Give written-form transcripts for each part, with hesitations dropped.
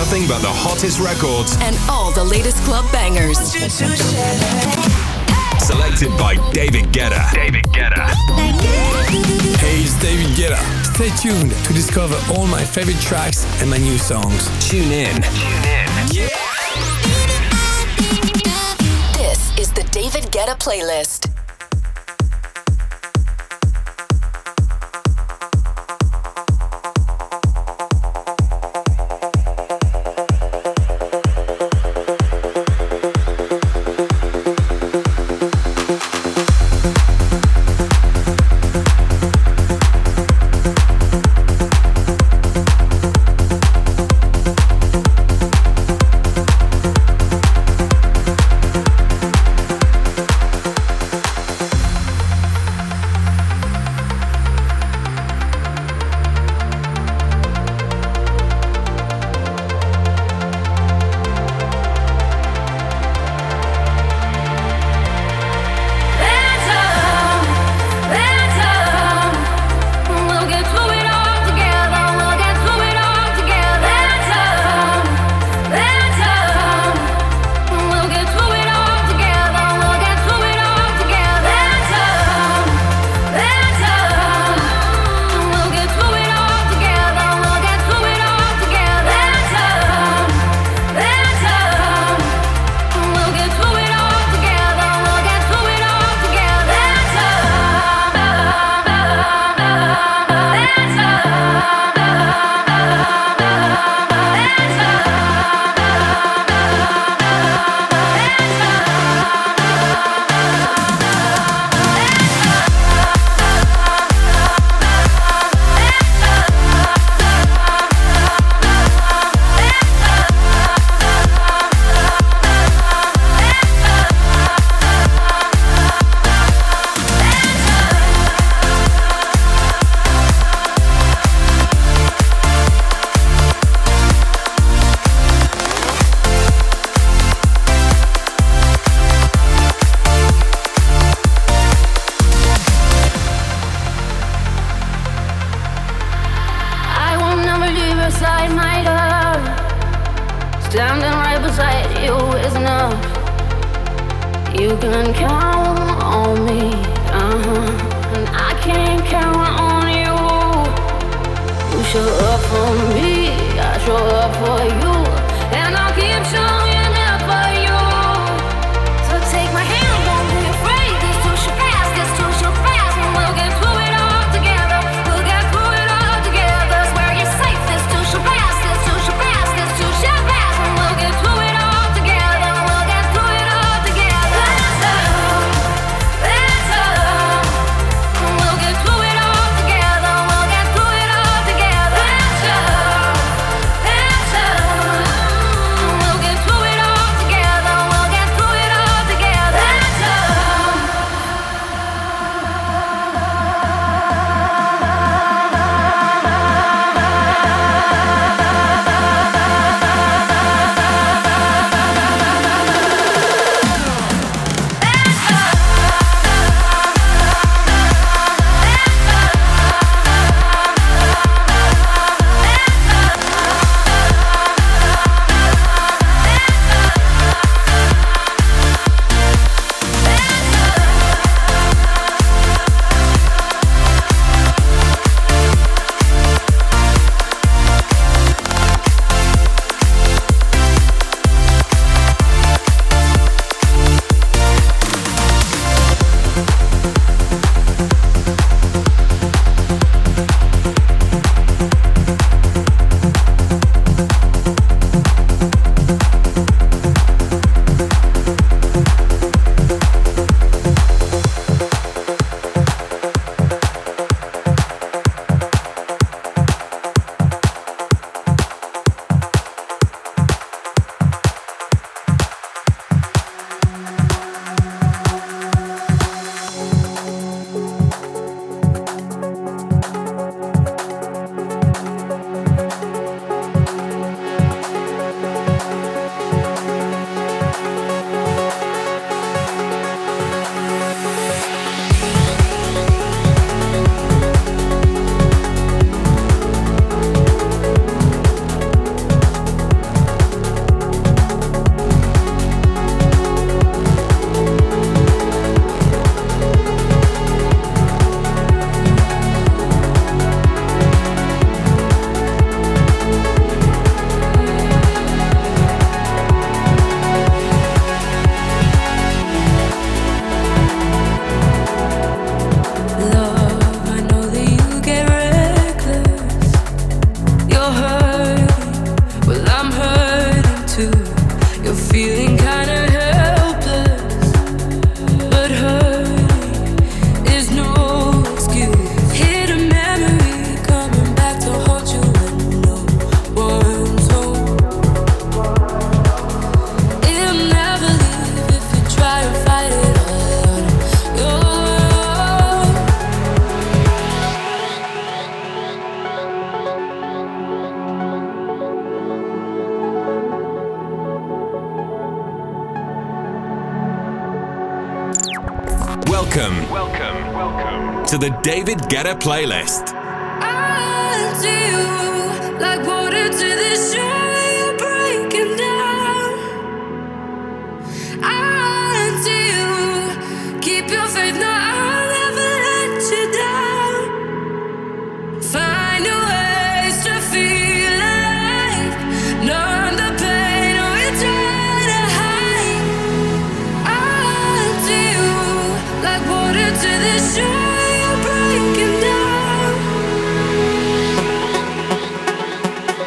nothing but the hottest records and all the latest club bangers. Selected by David Guetta. David Guetta. Hey, it's David Guetta. Stay tuned to discover all my favorite tracks and my new songs. Tune in. This is the David Guetta playlist. Welcome to the David Guetta playlist. I do you like water to the shore, you're breaking down. I do keep your faith, no, I'll never let you down. Find a ways to feel alive, numb the pain or you try to hide. I do like water to the shore, you're breaking down.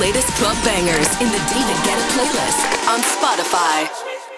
latest club bangers in the David Guetta playlist on Spotify.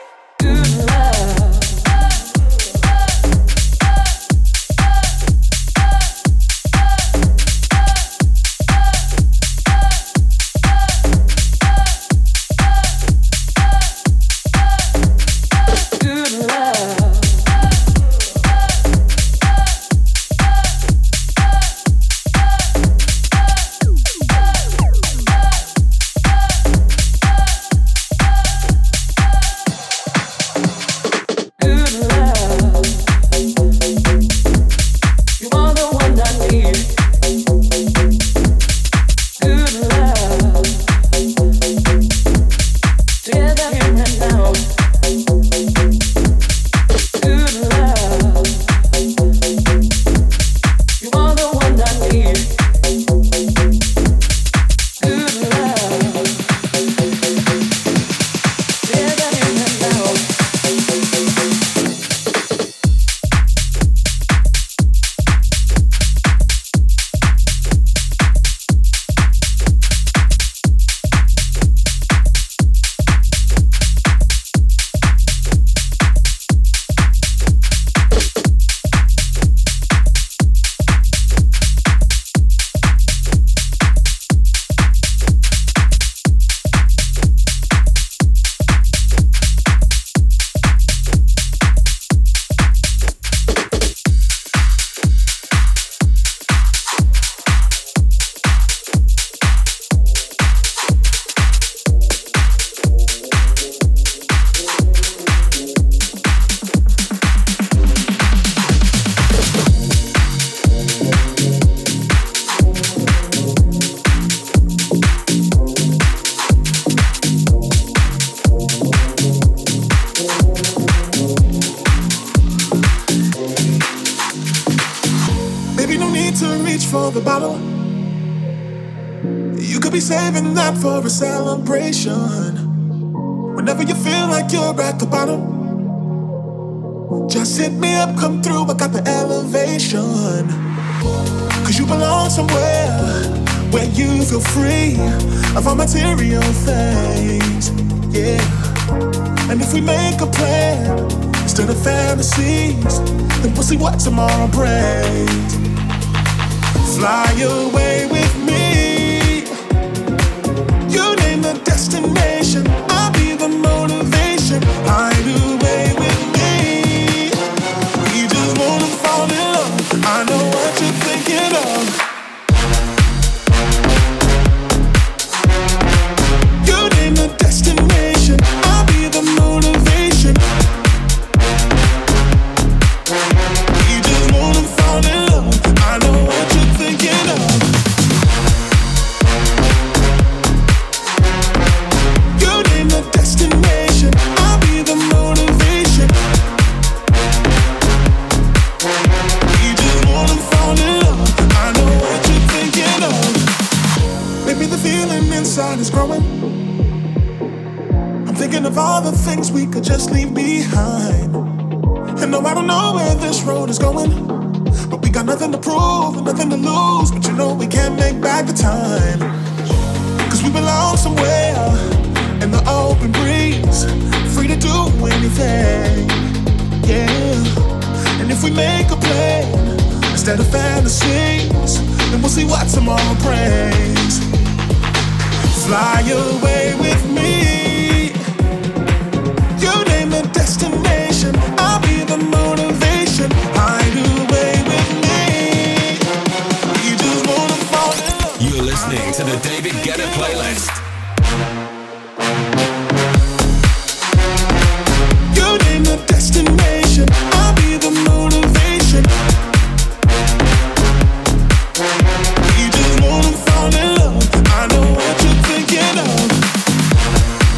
Saving that for a celebration. Whenever you feel like you're at the bottom, just hit me up, come through, I got the elevation. Cause you belong somewhere where you feel free of all material things, yeah. And if we make a plan instead of fantasies, then we'll see what tomorrow brings. Fly away with me. You name the destination, I'll be the motivation. Hide away with me. We just wanna fall in love. I know what you're thinking of. You name the destination, I'll be the motivation. We just wanna fall in love. I know what you're thinking of. Destination, I'll be the motivation. We just wanna fall in love. I know what you're thinking of. Maybe the feeling inside is growing. I'm thinking of all the things we could just leave behind. And no, I don't know where this road is going, but we got nothing to prove and nothing to lose. But you know we can't make back the time, cause we belong somewhere in the open breeze, free to do anything, yeah. And if we make a plan instead of fantasies, then we'll see what tomorrow brings. Fly away with me. You name the destination, I'll be the motivation. Hide away with me. We just wanna fall in love. You're listening to the David Guetta playlist. You name the destination, I'll be the motivation. We just wanna fall in love. I know what you're thinking of.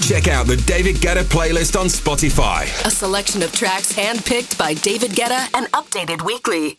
Check out the David Guetta playlist on Spotify. A selection of tracks handpicked by David Guetta and updated weekly.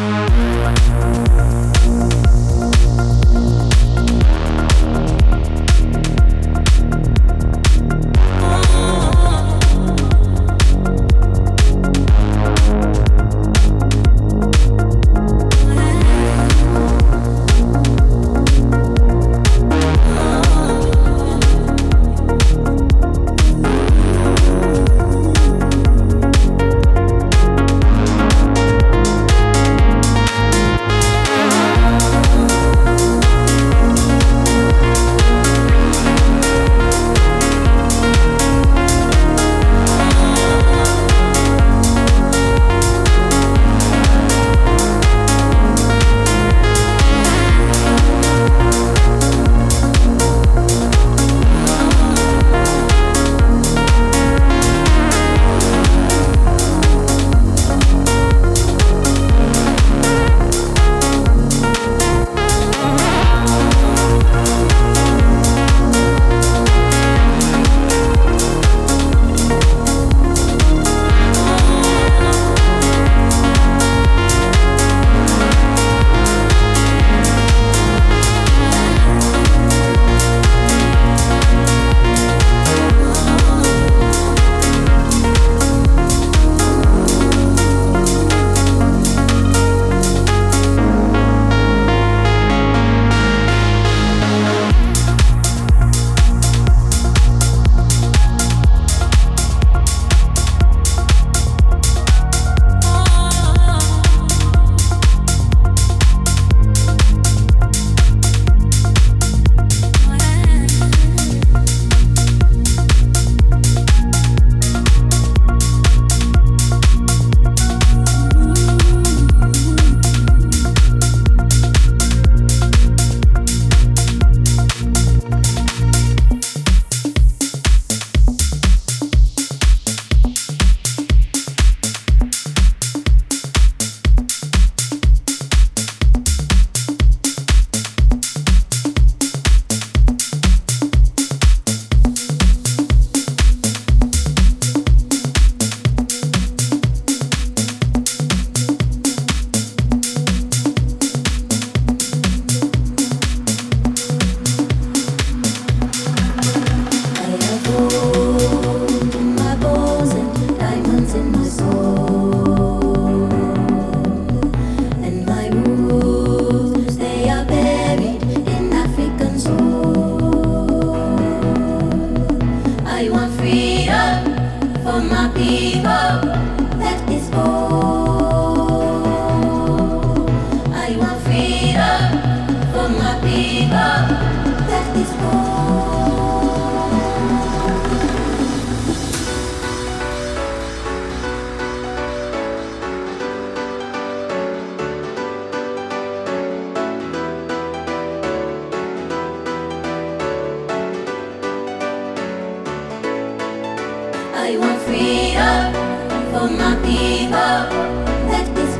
I want freedom for my people. That is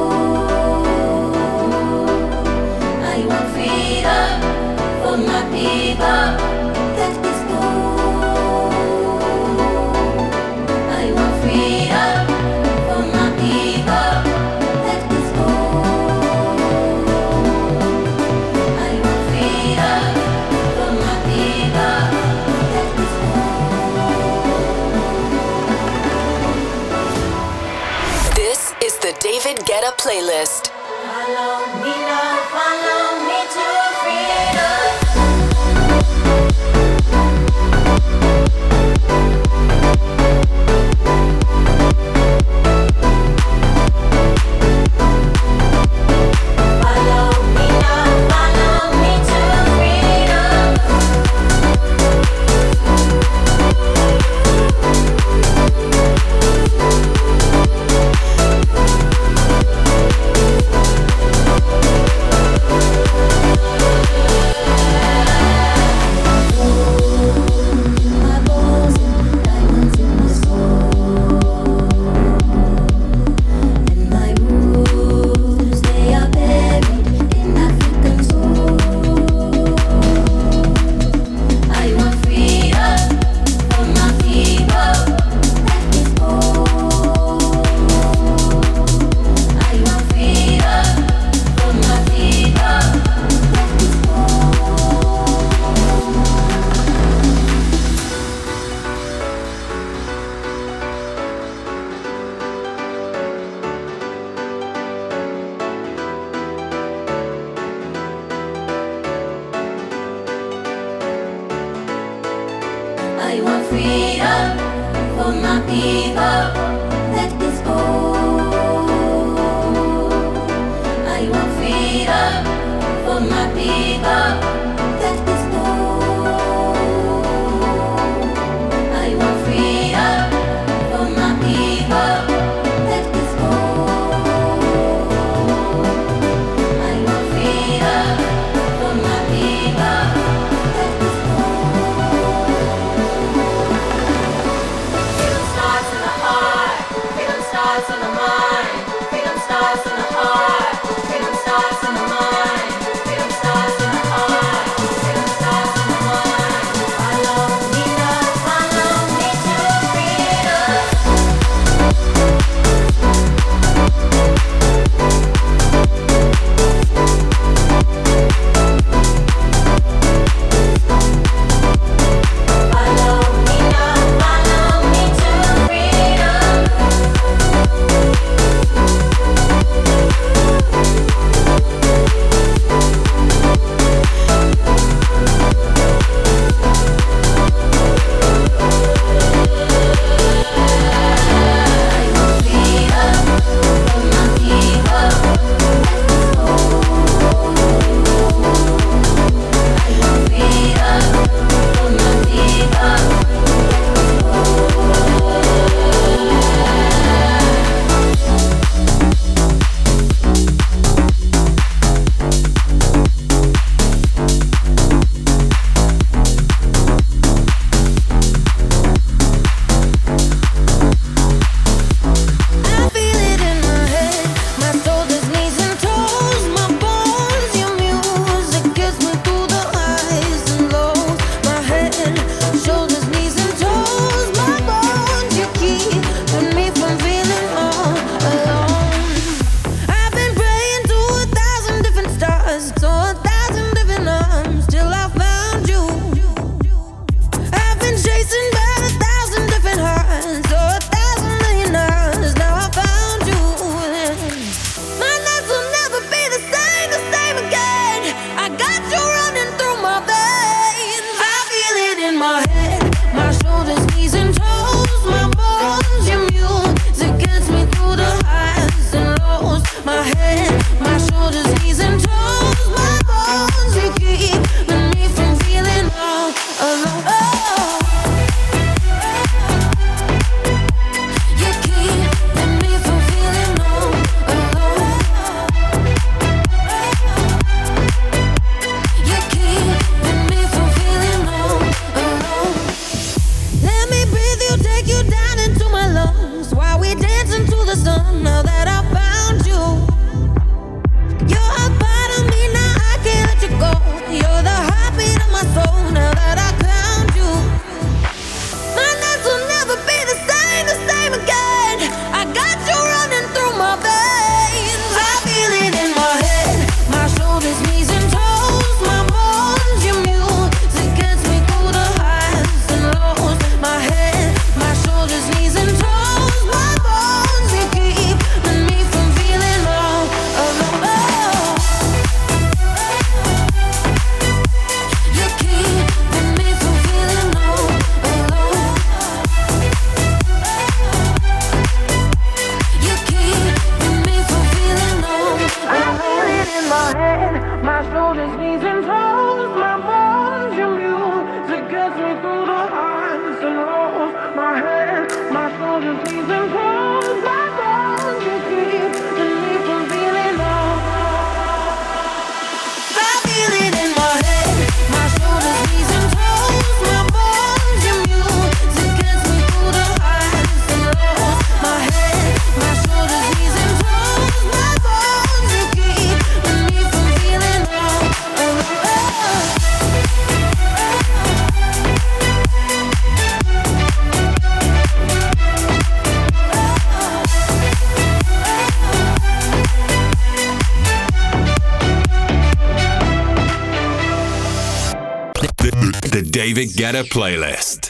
all. I want freedom for my people. That is all. I want freedom for my people. That is all. I want freedom for my people. That is all. This is the David Guetta playlist. Follow me now, follow me to freedom. Follow me now, follow me to freedom. I want freedom for my people. Let this go. I want freedom for my people. Let this go. I want freedom for my people. Let this go. I want freedom for my people. Let this go. Freedom starts in the heart. Freedom starts in the mind. Freedom starts in the heart. Freedom starts in the mind. Freedom starts in the heart. Freedom starts in the mind. Follow me now, follow me to freedom. Follow me now, follow me to freedom. I want freedom for my people. I want freedom for my people. I feel it in my head, my shoulders, knees and toes, my bones. Your music gets me through the highs and lows. My head, shoulders, knees and toes, my bones. You keeping me from feeling all alone. I've been praying to 1,000 different stars, to 1,000 different arms, till I found you. I've been chasing by 1,000 different hearts, or 1,000 million hours. Now I found you. My nights will never be the same again. I got you running through my veins. I feel it in my head, my shoulders, knees and toes, my bones. Your music gets me through the highs and lows. My head, my shoulders, knees and toes, my bones. You keeping me from feeling all alone. You keeping me from feeling all alone. You keeping me from feeling all alone. Let me breathe you, take you down into my lungs while we dance into the sun. Now that I found you, you're a part of me. Now I can't let you go. You're the heartbeat of my soul. Now that I found you, my nights will never be the same again. I got you running through my veins. I feel it in my head, my shoulders, knees and toes, my bones. Your music gets me through the highs and lows. My head, my shoulders, knees and toes, my bones. You keeping me from feeling all alone. You keeping me from feeling all alone. You keeping me from feeling all alone. I feel it in my head, my shoulders, knees and toes, my bones. Your music gets me through the highs and lows. My head, my shoulders, knees and toes, my bones. You keeping me from feeling all. I feel it in my head, my shoulders, knees and toes, my bones. Your music gets me through the highs and lows. My head, my shoulders, knees and toes, my bones. You keeping me from feeling all alone. The David Guetta playlist.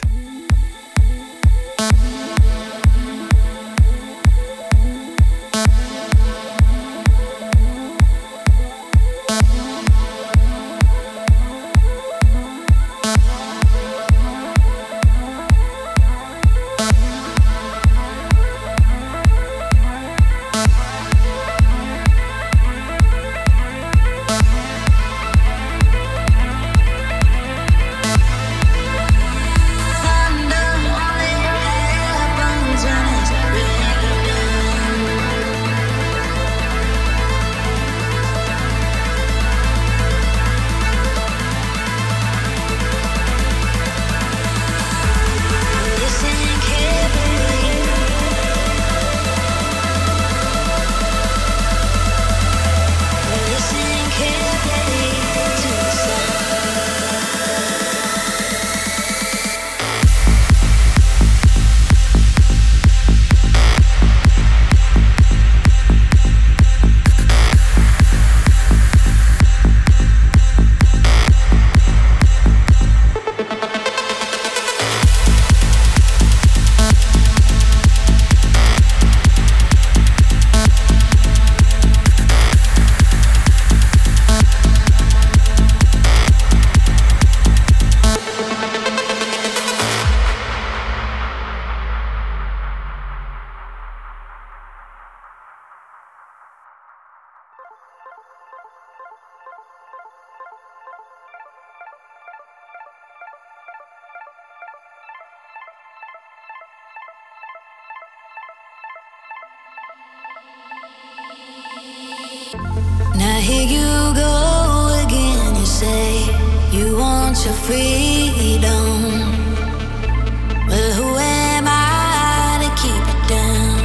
freedom. But who am I to keep it down?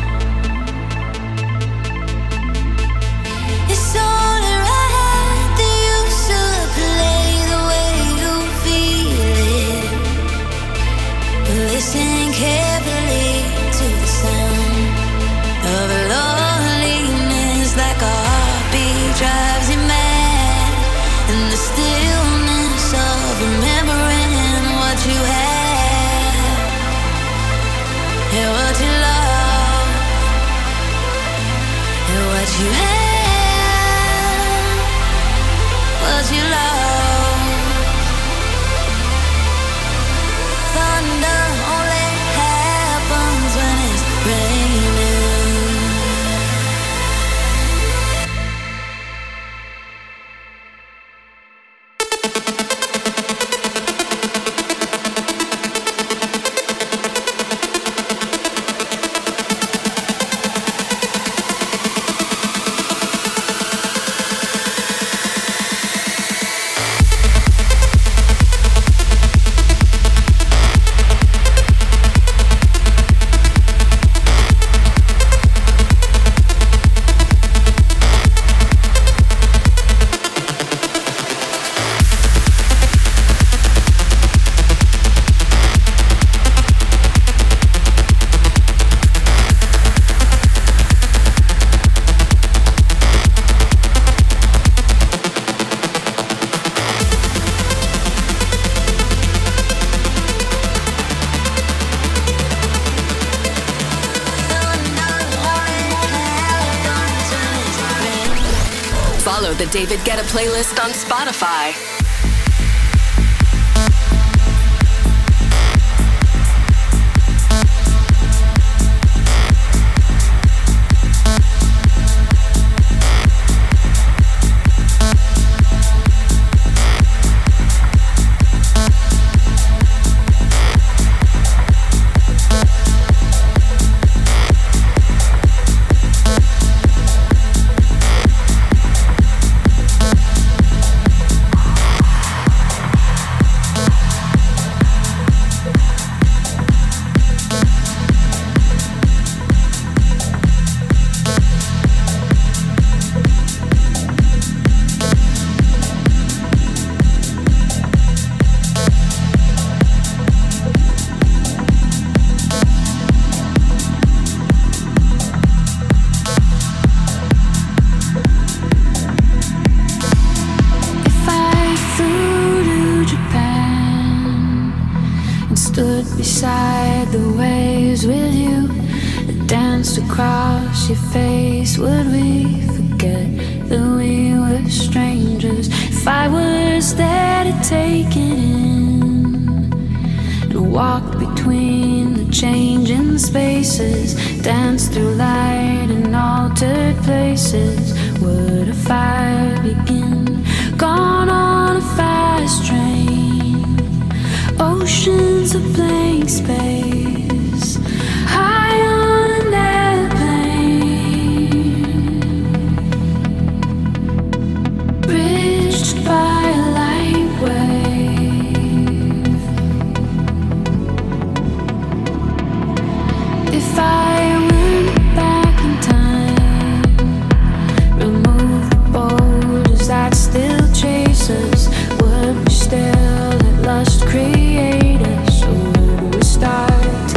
It's only right that you should play the way you feel it. Listen carefully to the sound of loneliness, like a heartbeat drives you mad, and the stillness of remembering what you had and what you love and what you had, what you love. Thunder only happens when it's raining. Follow the David Guetta playlist on Spotify. Beside the waves with you that danced across your face, would we forget that we were strangers? If I was there to take it in and walk between the changing spaces, dance through light and altered places, would a fire begin? Gone on a fast train, oceans of blank space, high on an airplane, bridged by a light wave. If I went back in time, remove the boulders that still chase us, would we still let lust create us? Start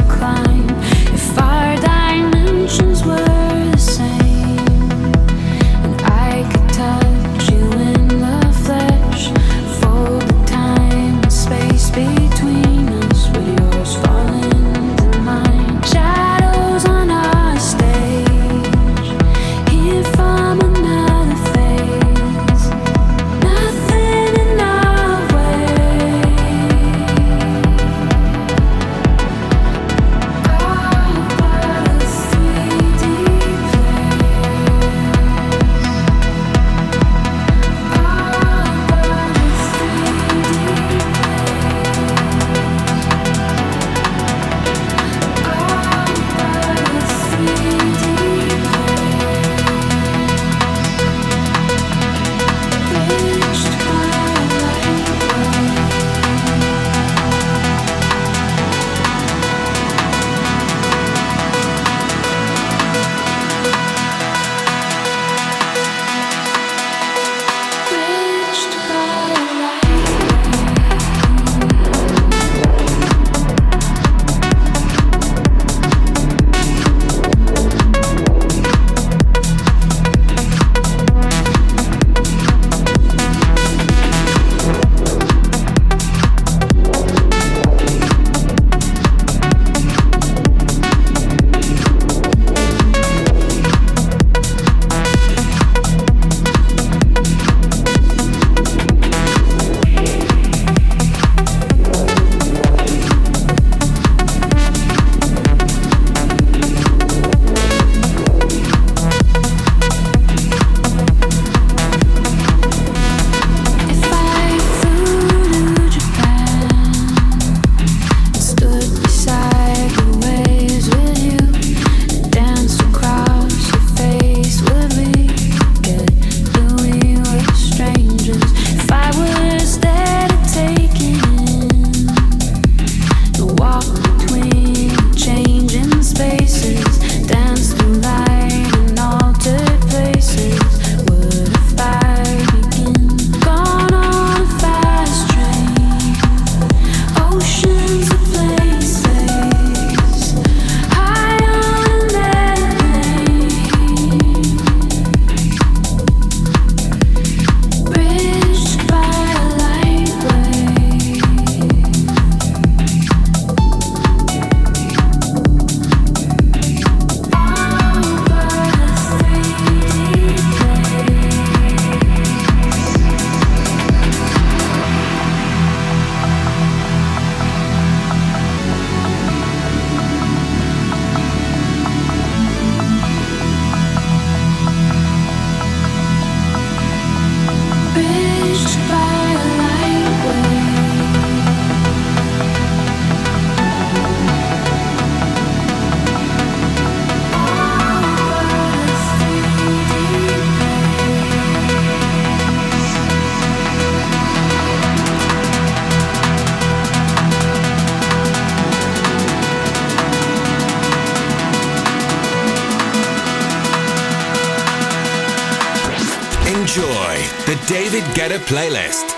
The David Guetta Playlist.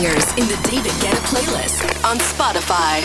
bangers in the David Guetta playlist on Spotify.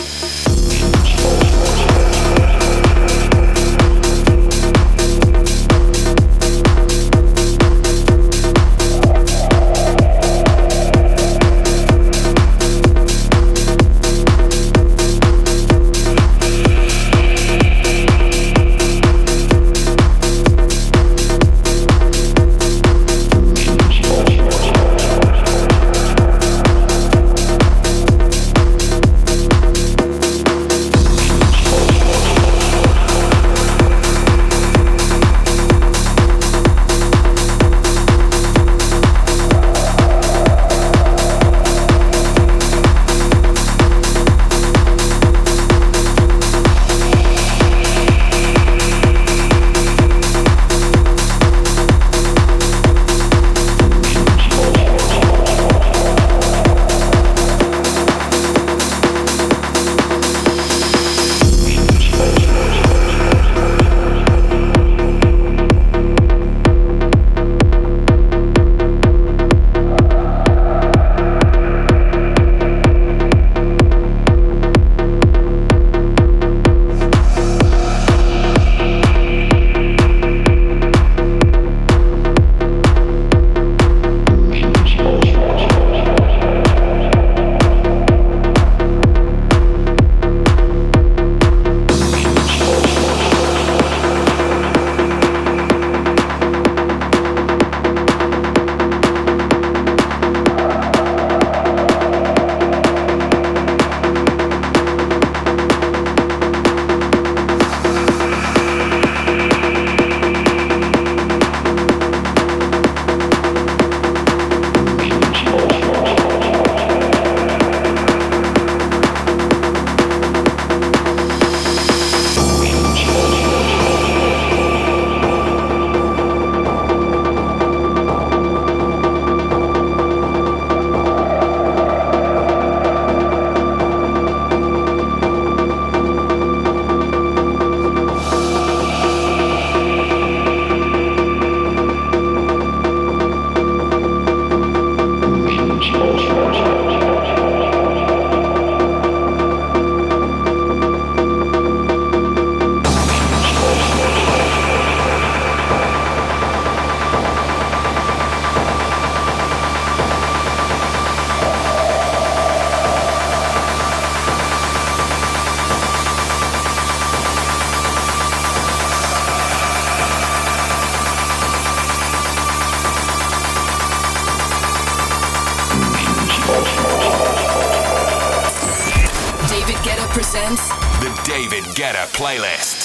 presents the David Guetta Playlist.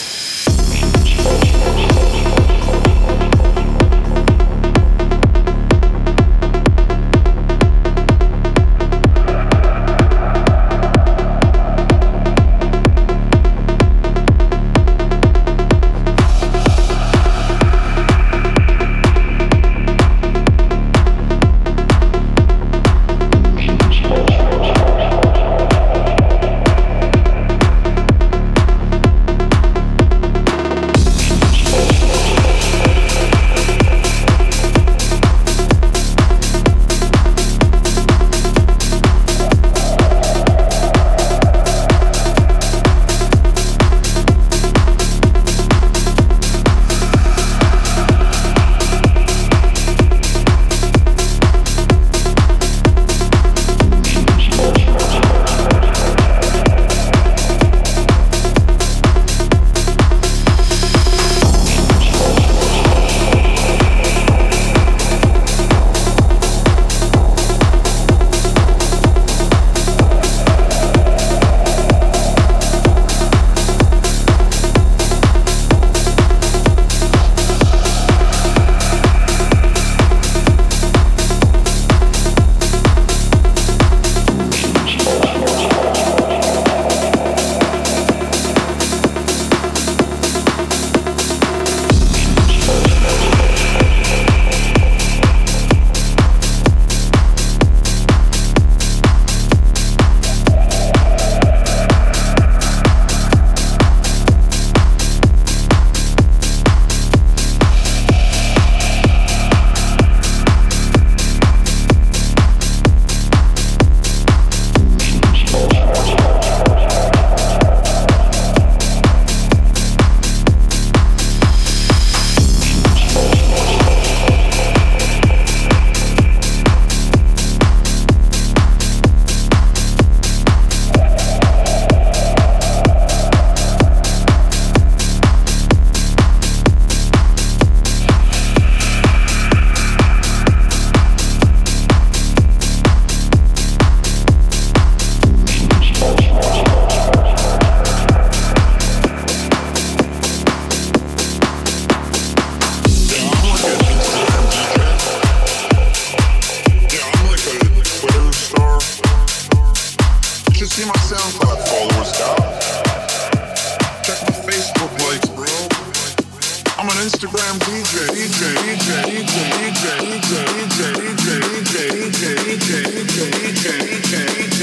Instagram DJ, DJ, DJ, DJ, DJ, DJ, DJ, DJ, DJ, DJ, DJ,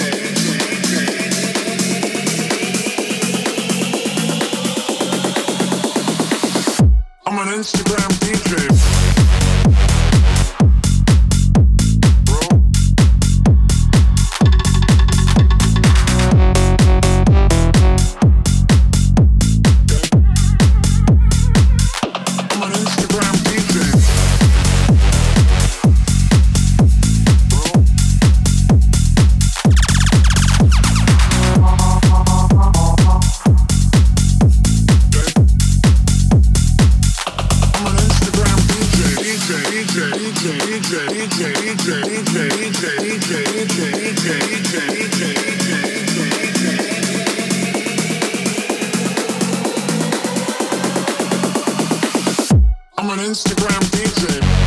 I'm an Instagram DJ. I'm an Instagram DJ.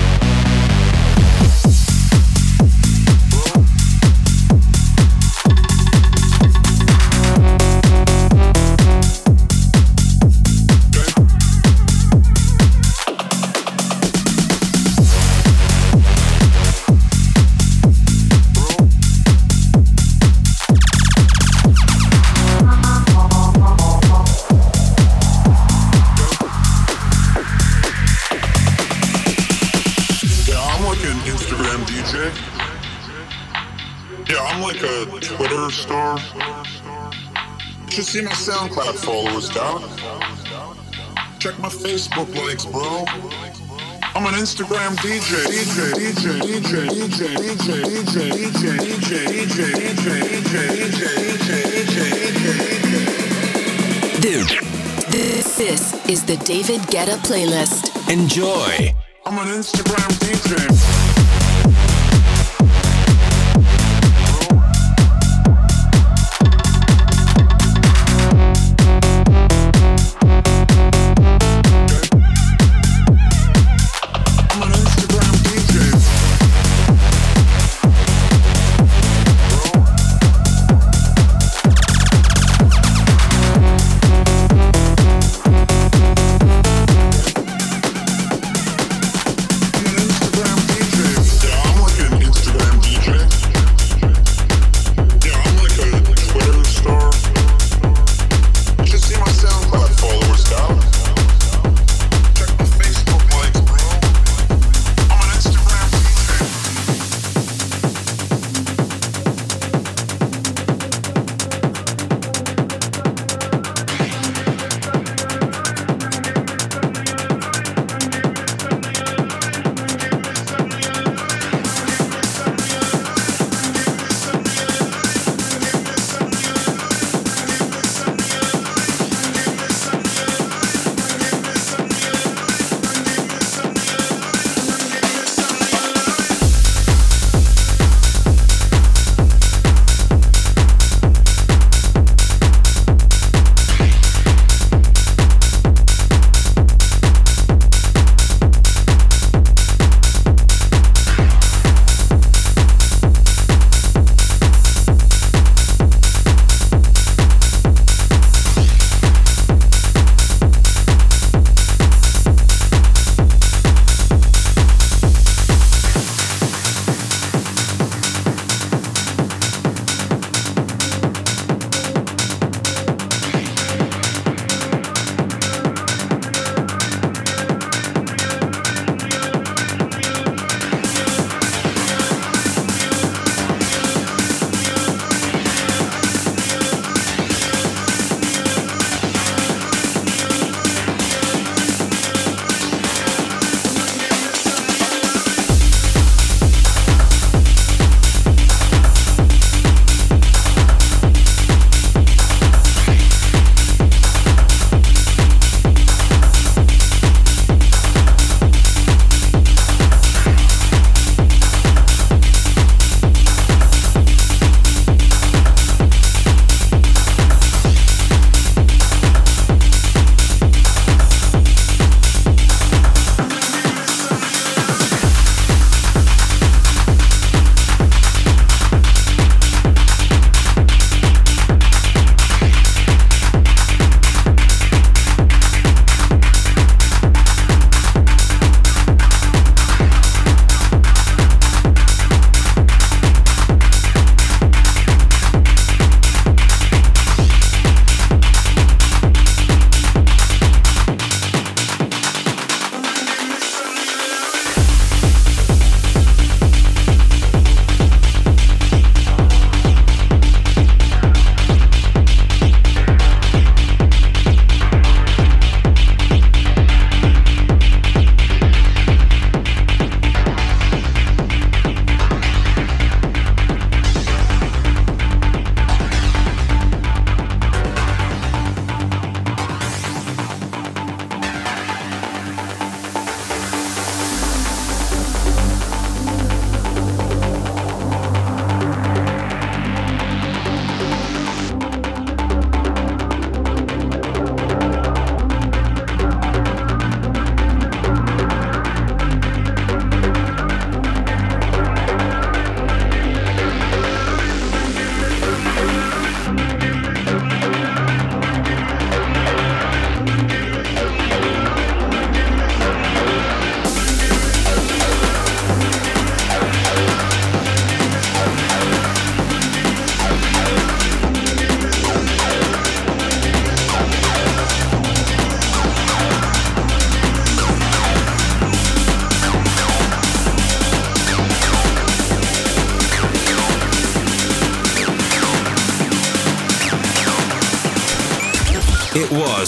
Instagram DJ. Yeah, I'm like a Twitter star. You should see my SoundCloud followers, dog. Check my Facebook likes, bro. I'm an Instagram DJ. DJ, DJ, DJ, DJ, DJ, DJ, DJ, DJ, DJ, DJ, Dude, this is the David Guetta playlist. Enjoy. I'm an Instagram DJ. Instagram DJ.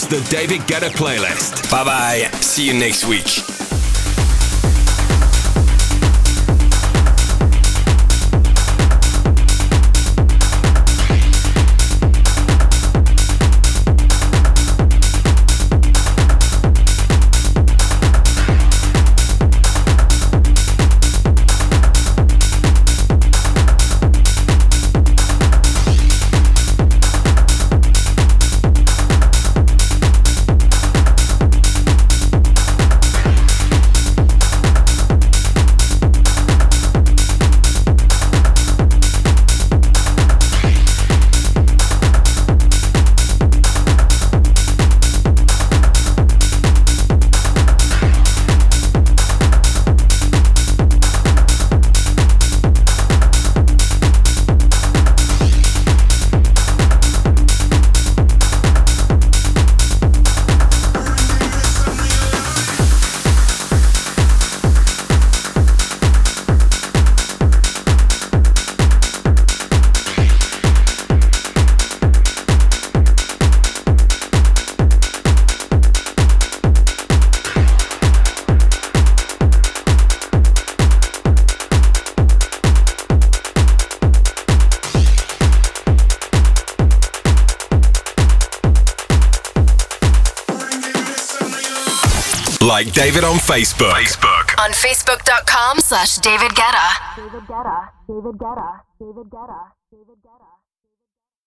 That's the David Guetta playlist. Bye bye. See you next week. Like David on Facebook. On Facebook.com/David Guetta. David Guetta. David Guetta. David Guetta. David Guetta.